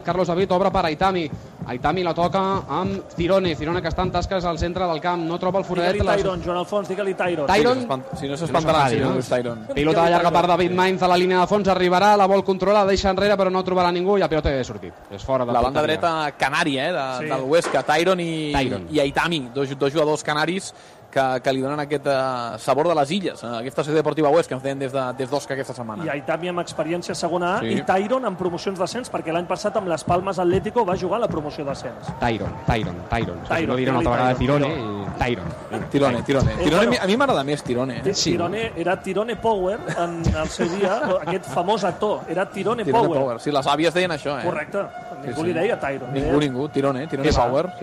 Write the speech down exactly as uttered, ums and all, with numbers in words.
Carlos David obre per Aitami. Aitami la toca amb Cirone. Cirone que està en tasques al centre del camp. No troba el foradet. Digue-li Tyron, Joan Alfons, digue-li Tyron. Tyron. Si no s'espantaran, si no és Tyron. Pilota llarga per David Mainz a la línia de fons. Arribarà, la vol controlar, deixa enrere, però no trobarà ningú i la pilota ja ha sortit. És fora de la banda dreta canària, eh, de, sí. del Huesca. Tyron i, Tyron. i Aitami, dos, dos jugadors canaris que, que li donen aquest uh, sabor de les illes, uh, aquesta Societat Deportiva Huesca que ens deien des d'Osca de, des aquesta setmana. I Aitami amb experiència a segona A sí. i Tyron amb promocions d'ascens, perquè l'any passat amb les Palmes Atlético va jugar a la promoció d'ascens. Tyron, Tyron, Tyron. Tyron. No diré una altra vegada Tirone i Tyron. Tirone, Tirone. Eh, Tirone bueno, a mi m'agrada més Tirone. Eh? Sí. Tirone era Tirone Power en el seu dia, aquest famós actor, era Tirone, Tirone Power. Power. Sí, les àvies deien això, eh? Correcte. Ningú sí, sí. li deia Tyron. Ningú, ningú. Tirone, Tirone Power.